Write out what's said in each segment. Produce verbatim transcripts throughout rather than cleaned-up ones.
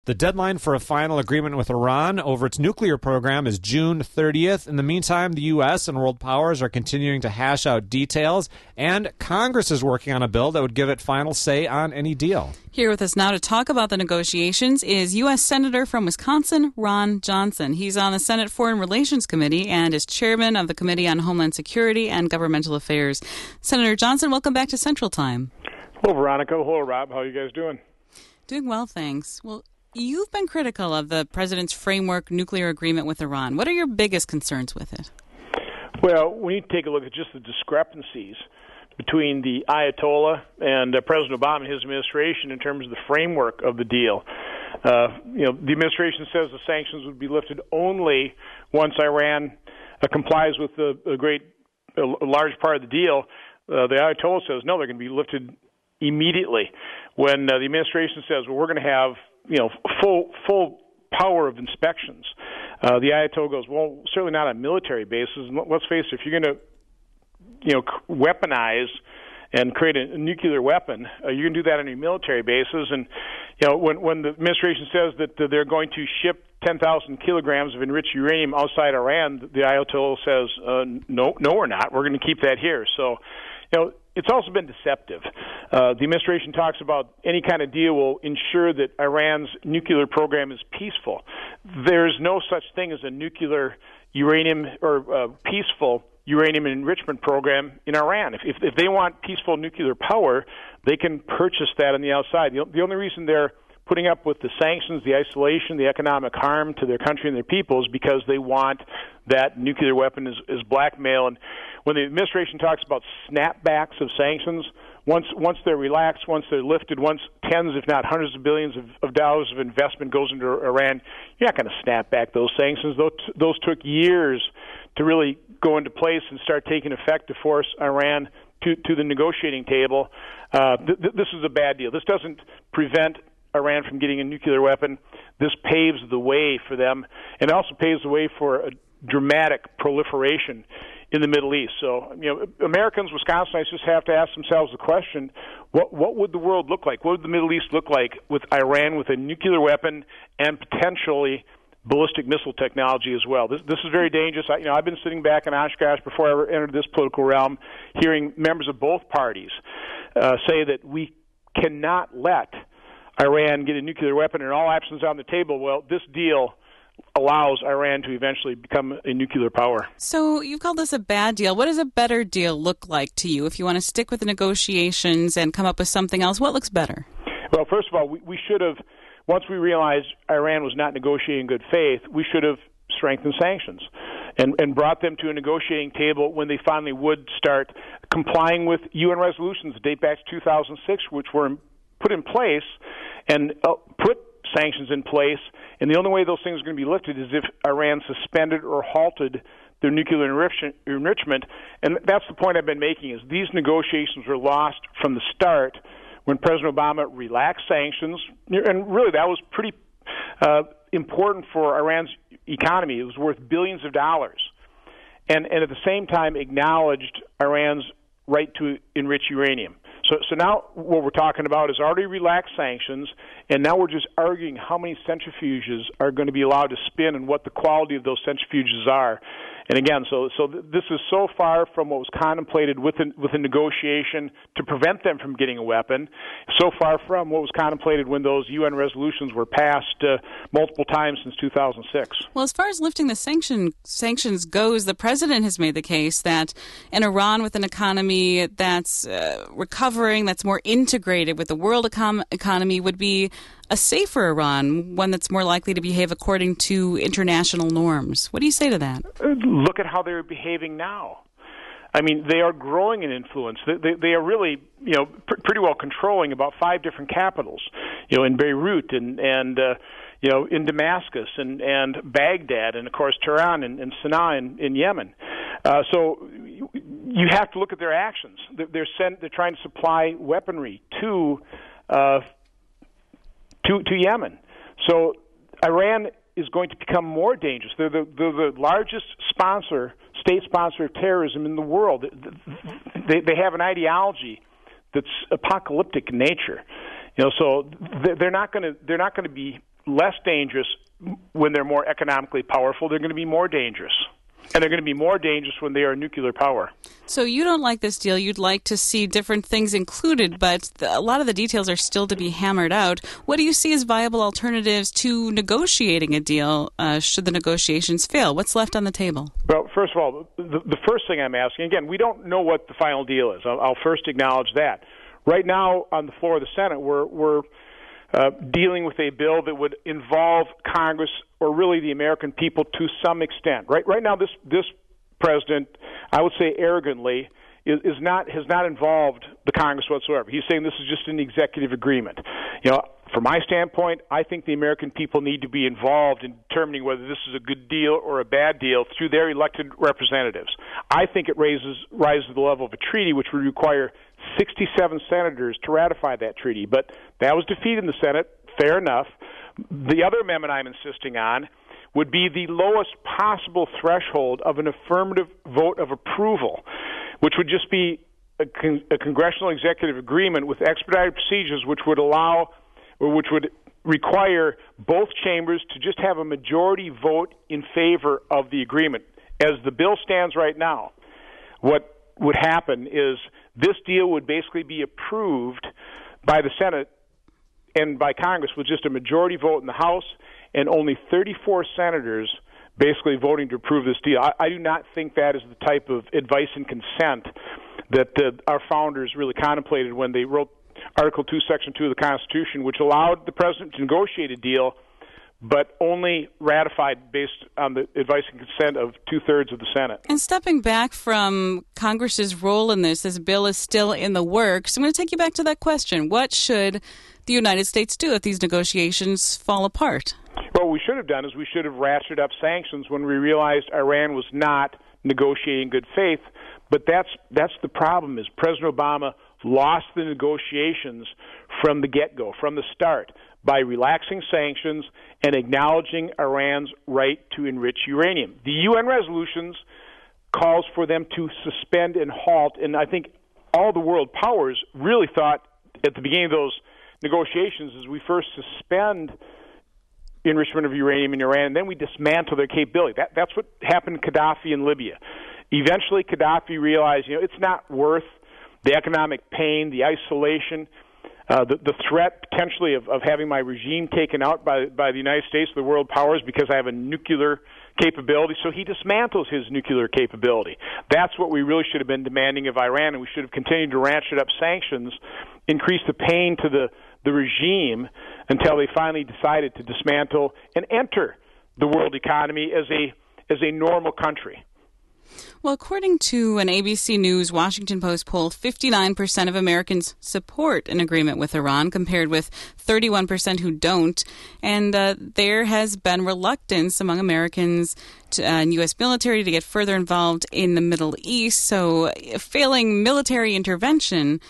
The deadline for a final agreement with Iran over its nuclear program is June thirtieth. In the meantime, the U S and world powers are continuing to hash out details, and Congress is working on a bill that would give it final say on any deal. Here with us now to talk about the negotiations is U S Senator from Wisconsin, Ron Johnson. He's on the Senate Foreign Relations Committee and is chairman of the Committee on Homeland Security and Governmental Affairs. Senator Johnson, welcome back to Central Time. Hello, Veronica. Hello, Rob. How are you guys doing? Doing well, thanks. Well, you've been critical of the president's framework nuclear agreement with Iran. What are your biggest concerns with it? Well, we need to take a look at just the discrepancies between the Ayatollah and uh, President Obama and his administration in terms of the framework of the deal. Uh, you know, the administration says the sanctions would be lifted only once Iran uh, complies with the, a great, a large part of the deal. Uh, the Ayatollah says, no, they're going to be lifted immediately. When uh, the administration says, well, we're going to have you know, full full power of inspections. Uh, the Ayatollah goes, well, certainly not on military bases. Let's face it, if you're going to, you know, weaponize and create a, a nuclear weapon, uh, you're going to do that on your military bases. And, you know, when when the administration says that uh, they're going to ship ten thousand kilograms of enriched uranium outside Iran, the Ayatollah says, uh, no, no, we're not. We're going to keep that here. So, you know, it's also been deceptive. Uh, the administration talks about any kind of deal will ensure that Iran's nuclear program is peaceful. There's no such thing as a nuclear uranium or uh, peaceful uranium enrichment program in Iran. If, if, if they want peaceful nuclear power, they can purchase that on the outside. The, the only reason they're putting up with the sanctions, the isolation, the economic harm to their country and their people is because they want that nuclear weapon as, as blackmail. And when the administration talks about snapbacks of sanctions, once once they're relaxed, once they're lifted, once tens, if not hundreds of billions of, of dollars of investment goes into Iran, you're not going to snap back those sanctions. Those, those took years to really go into place and start taking effect to force Iran to, to the negotiating table. Uh, th- th- this is a bad deal. This doesn't prevent Iran from getting a nuclear weapon. This paves the way for them, and it also paves the way for a dramatic proliferation in the Middle East. So, you know, Americans, Wisconsinites just have to ask themselves the question, what what would the world look like? What would the Middle East look like with Iran with a nuclear weapon and potentially ballistic missile technology as well? This this is very dangerous. I, you know, I've been sitting back in Oshkosh before I ever entered this political realm, hearing members of both parties uh, say that we cannot let Iran get a nuclear weapon and all options on the table. Well, this deal allows Iran to eventually become a nuclear power. So you've called this a bad deal. What does a better deal look like to you? If you want to stick with the negotiations and come up with something else, what looks better? Well, first of all, we, we should have, once we realized Iran was not negotiating in good faith, we should have strengthened sanctions and, and brought them to a negotiating table when they finally would start complying with U N resolutions that date back to two thousand six, which were put in place and uh, put sanctions in place, and the only way those things are going to be lifted is if Iran suspended or halted their nuclear enrichment, and that's the point I've been making, is these negotiations were lost from the start when President Obama relaxed sanctions, and really that was pretty uh, important for Iran's economy. It was worth billions of dollars, and, and at the same time acknowledged Iran's right to enrich uranium. So, so now what we're talking about is already relaxed sanctions, and now we're just arguing how many centrifuges are going to be allowed to spin and what the quality of those centrifuges are. And again, so so th- this is so far from what was contemplated with a, with a negotiation to prevent them from getting a weapon, so far from what was contemplated when those U N resolutions were passed uh, multiple times since two thousand six. Well, as far as lifting the sanction, sanctions goes, the president has made the case that an Iran with an economy that's uh, recovering, that's more integrated with the world econ- economy would be a safer Iran, one that's more likely to behave according to international norms. What do you say to that? Look at how they're behaving now. I mean, they are growing in influence. They, they, they are really, you know, pr- pretty well controlling about five different capitals, you know, in Beirut and, and uh, you know, in Damascus and, and Baghdad and, of course, Tehran and, and Sana'a in, in Yemen. Uh, so you have to look at their actions. They're, they're, sent, they're trying to supply weaponry to uh, to to Yemen. So Iran is going to become more dangerous. They're the, they're the largest sponsor, state sponsor of terrorism in the world. They, they have an ideology that's apocalyptic in nature. You know, so they're not going to they're not going to be less dangerous when they're more economically powerful. They're going to be more dangerous. And they're going to be more dangerous when they are nuclear power. So you don't like this deal. You'd like to see different things included, but the, a lot of the details are still to be hammered out. What do you see as viable alternatives to negotiating a deal uh, should the negotiations fail? What's left on the table? Well, first of all, the, the first thing I'm asking, again, we don't know what the final deal is. I'll, I'll first acknowledge that. Right now on the floor of the Senate, we're, we're uh, dealing with a bill that would involve Congress or really the American people to some extent. Right right now, this this president, I would say arrogantly, is, is not has not involved the Congress whatsoever. He's saying this is just an executive agreement. You know, from my standpoint, I think the American people need to be involved in determining whether this is a good deal or a bad deal through their elected representatives. I think it raises rises to the level of a treaty, which would require sixty-seven senators to ratify that treaty. But that was defeated in the Senate. Fair enough. The other amendment I'm insisting on would be the lowest possible threshold of an affirmative vote of approval, which would just be a, con- a congressional executive agreement with expedited procedures which would allow or which would require both chambers to just have a majority vote in favor of the agreement. As the bill stands right now, what would happen is this deal would basically be approved by the Senate and by Congress with just a majority vote in the House and only thirty-four senators basically voting to approve this deal. I, I do not think that is the type of advice and consent that uh, our founders really contemplated when they wrote Article two, Section two of the Constitution, which allowed the president to negotiate a deal but only ratified based on the advice and consent of two-thirds of the Senate. And stepping back from Congress's role in this, this bill is still in the works. I'm going to take you back to that question. What should the United States do if these negotiations fall apart? Well, what we should have done is we should have ratcheted up sanctions when we realized Iran was not negotiating in good faith. But that's that's the problem, is President Obama lost the negotiations from the get-go, from the start, by relaxing sanctions and acknowledging Iran's right to enrich uranium. The U N resolutions calls for them to suspend and halt, and I think all the world powers really thought at the beginning of those negotiations is we first suspend enrichment of uranium in Iran, and then we dismantle their capability. That, that's what happened to Gaddafi in Libya. Eventually, Gaddafi realized, you know, it's not worth the economic pain, the isolation, uh, the, the threat potentially of, of having my regime taken out by, by the United States, the world powers, because I have a nuclear capability. So he dismantles his nuclear capability. That's what we really should have been demanding of Iran, and we should have continued to ratchet up sanctions, increase the pain to the, the regime until they finally decided to dismantle and enter the world economy as a as a normal country. Well, according to an A B C News Washington Post poll, fifty-nine percent of Americans support an agreement with Iran, compared with thirty-one percent who don't. And uh, there has been reluctance among Americans to, uh, and U S military to get further involved in the Middle East. So, failing military intervention,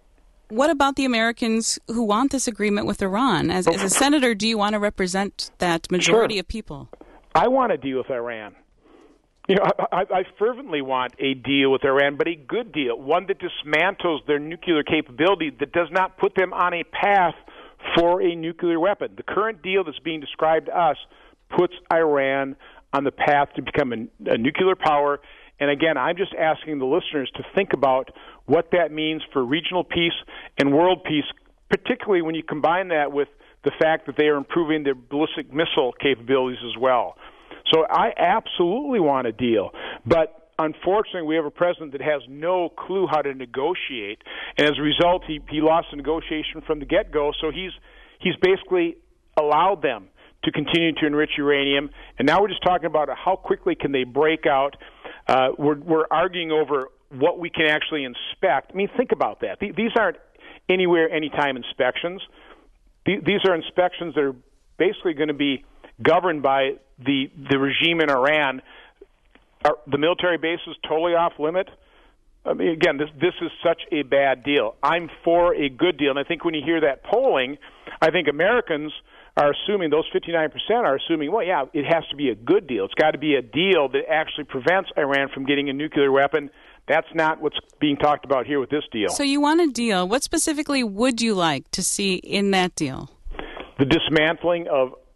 what about the Americans who want this agreement with Iran? As, as a senator, do you want to represent that majority Sure. of people? I want to deal with Iran. You know, I, I fervently want a deal with Iran, but a good deal, one that dismantles their nuclear capability, that does not put them on a path for a nuclear weapon. The current deal that's being described to us puts Iran on the path to become a, a nuclear power. And again, I'm just asking the listeners to think about what that means for regional peace and world peace, particularly when you combine that with the fact that they are improving their ballistic missile capabilities as well. So I absolutely want a deal, but unfortunately we have a president that has no clue how to negotiate, and as a result he, he lost the negotiation from the get-go, so he's he's basically allowed them to continue to enrich uranium, and now we're just talking about how quickly can they break out. Uh, we're, we're arguing over what we can actually inspect. I mean, think about that. These aren't anywhere, anytime inspections. These are inspections that are basically going to be governed by the the regime in Iran. Are, the military base is totally off limit. I mean, again, this this is such a bad deal. I'm for a good deal, and I think when you hear that polling, I think Americans are assuming, those fifty-nine percent are assuming, well, yeah, it has to be a good deal. It's got to be a deal that actually prevents Iran from getting a nuclear weapon. That's not what's being talked about here with this deal. So you want a deal. What specifically would you like to see in that deal? The dismantling of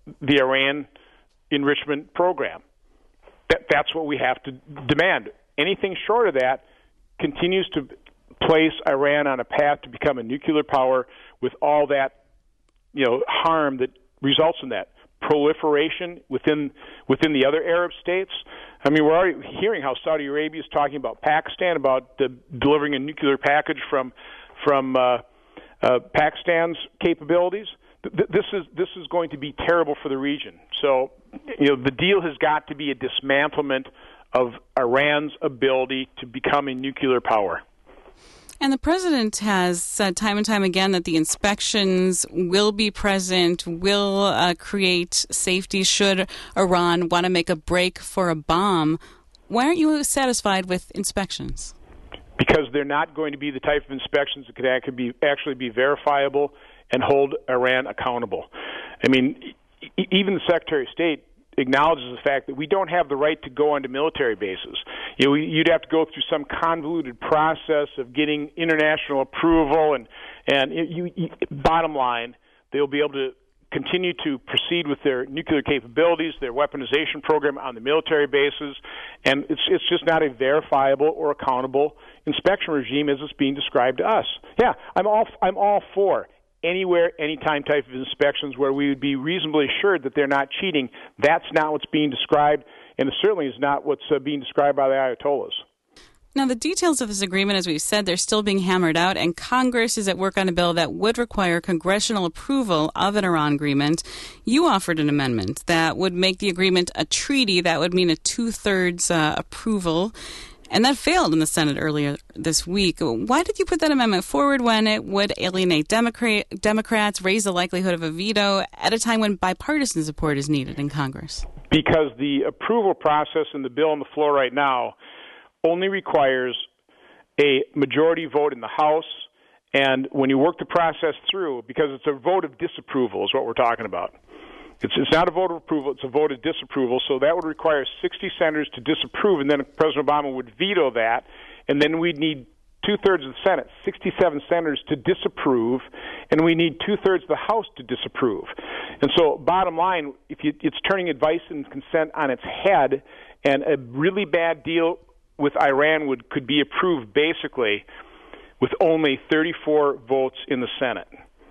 the Iran enrichment program. That, that's what we have to demand. Anything short of that continues to place Iran on a path to become a nuclear power with all that, you know, harm that results in that. Proliferation within within the other Arab states. I mean, we're already hearing how Saudi Arabia is talking about Pakistan, about the, delivering a nuclear package from from uh, uh, Pakistan's capabilities. This is this is going to be terrible for the region. So, you know, the deal has got to be a dismantlement of Iran's ability to become a nuclear power. And the president has said time and time again that the inspections will be present, will uh, create safety should Iran want to make a break for a bomb. Why aren't you satisfied with inspections? Because they're not going to be the type of inspections that could actually be, actually be verifiable and hold Iran accountable. I mean, e- even the Secretary of State acknowledges the fact that we don't have the right to go onto military bases. You know, you'd have to go through some convoluted process of getting international approval, and and you, you, bottom line, they'll be able to continue to proceed with their nuclear capabilities, their weaponization program on the military bases, and it's it's just not a verifiable or accountable inspection regime as it's being described to us. Yeah, I'm all I'm all for anywhere, anytime type of inspections where we would be reasonably assured that they're not cheating. That's not what's being described, and it certainly is not what's uh, being described by the Ayatollahs. Now, the details of this agreement, as we've said, they're still being hammered out, and Congress is at work on a bill that would require congressional approval of an Iran agreement. You offered an amendment that would make the agreement a treaty. That would mean a two-thirds uh, approval. And that failed in the Senate earlier this week. Why did you put that amendment forward when it would alienate Democrat, Democrats, raise the likelihood of a veto at a time when bipartisan support is needed in Congress? Because the approval process in the bill on the floor right now only requires a majority vote in the House, and when you work the process through, because it's a vote of disapproval is what we're talking about. It's, it's not a vote of approval, it's a vote of disapproval, so that would require sixty senators to disapprove, and then President Obama would veto that, and then we'd need two-thirds of the Senate, sixty-seven senators to disapprove, and we need two-thirds of the House to disapprove. And so, bottom line, if you, it's turning advice and consent on its head, and a really bad deal with Iran would could be approved basically with only thirty-four votes in the Senate.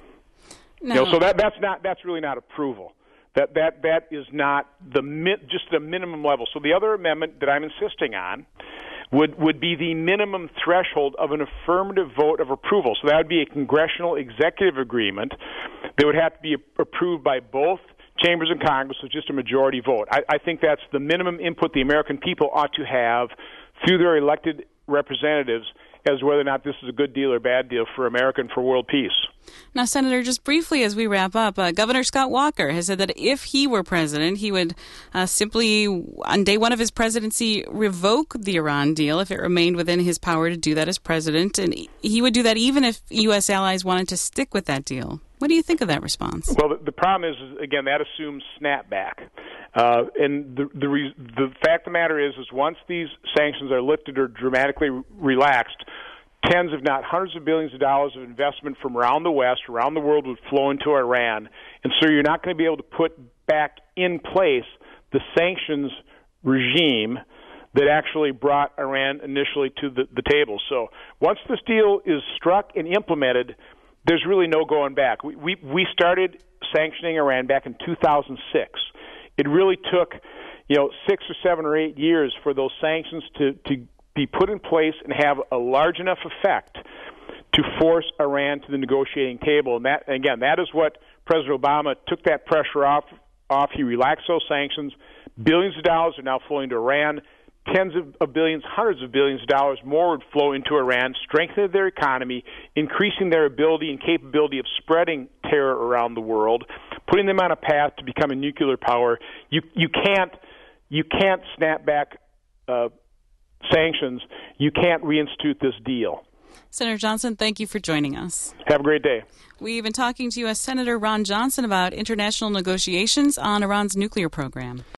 No. You know, so that that's not that's really not approval. That that that is not the just the minimum level. So the other amendment that I'm insisting on would would be the minimum threshold of an affirmative vote of approval. So that would be a congressional executive agreement that would have to be approved by both chambers in Congress with just a majority vote. I, I think that's the minimum input the American people ought to have through their elected representatives as to whether or not this is a good deal or bad deal for America and for world peace. Now, Senator, just briefly as we wrap up, uh, Governor Scott Walker has said that if he were president, he would uh, simply, on day one of his presidency, revoke the Iran deal if it remained within his power to do that as president. And he would do that even if U S allies wanted to stick with that deal. What do you think of that response? Well, the, the problem is, again, that assumes snapback. Uh, and the, the re- the fact of the matter is, is once these sanctions are lifted or dramatically relaxed, tens, if not hundreds of billions of dollars of investment from around the West, around the world would flow into Iran. And so you're not going to be able to put back in place the sanctions regime that actually brought Iran initially to the, the table. So once this deal is struck and implemented, there's really no going back. We, we, we started sanctioning Iran back in two thousand six. It really took, you know, six or seven or eight years for those sanctions to, to be put in place and have a large enough effect to force Iran to the negotiating table. And that, again, that is what President Obama took that pressure off. Off. He relaxed those sanctions. Billions of dollars are now flowing to Iran. Tens of, of billions, hundreds of billions of dollars more would flow into Iran, strengthening their economy, increasing their ability and capability of spreading terror around the world, putting them on a path to become a nuclear power. You you can't you can't snap back uh, sanctions. You can't reinstitute this deal. Senator Johnson, thank you for joining us. Have a great day. We've been talking to U S Senator Ron Johnson about international negotiations on Iran's nuclear program.